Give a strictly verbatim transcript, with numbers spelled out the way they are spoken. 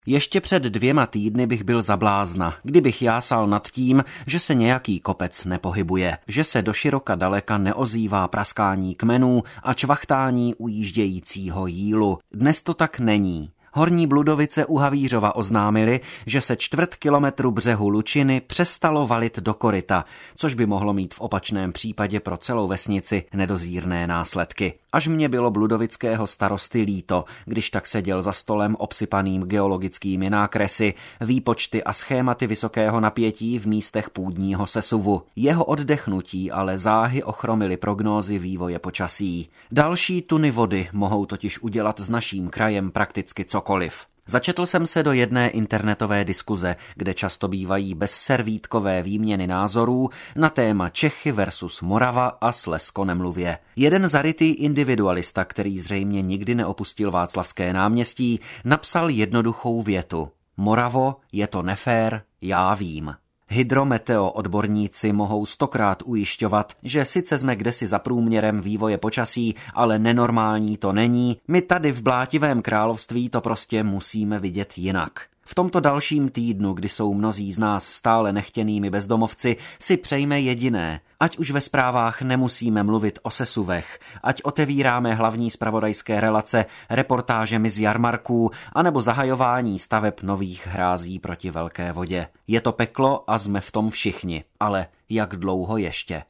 Ještě před dvěma týdny bych byl za blázna, kdybych jásal nad tím, že se nějaký kopec nepohybuje, že se do široka daleka neozývá praskání kmenů a čvachtání ujíždějícího jílu. Dnes to tak není. Horní Bludovice u Havířova oznámili, že se čtvrt kilometru břehu Lučiny přestalo valit do koryta, což by mohlo mít v opačném případě pro celou vesnici nedozírné následky. Až mě bylo bludovického starosty líto, když tak seděl za stolem obsypaným geologickými nákresy, výpočty a schématy vysokého napětí v místech půdního sesuvu. Jeho oddechnutí ale záhy ochromily prognózy vývoje počasí. Další tuny vody mohou totiž udělat s naším krajem prakticky cokoliv. Začetl jsem se do jedné internetové diskuze, kde často bývají bezservítkové výměny názorů na téma Čechy versus Morava a Slezsko nemluvě. Jeden zarytý individualista, který zřejmě nikdy neopustil Václavské náměstí, napsal jednoduchou větu. Moravo, je to nefér, já vím. Hydrometeo odborníci mohou stokrát ujišťovat, že sice jsme kdesi za průměrem vývoje počasí, ale nenormální to není, my tady v blátivém království to prostě musíme vidět jinak. V tomto dalším týdnu, kdy jsou mnozí z nás stále nechtěnými bezdomovci, si přejme jediné. Ať už ve zprávách nemusíme mluvit o sesuvech, ať otevíráme hlavní zpravodajské relace reportážemi z jarmarků anebo zahajování staveb nových hrází proti velké vodě. Je to peklo a jsme v tom všichni, ale jak dlouho ještě?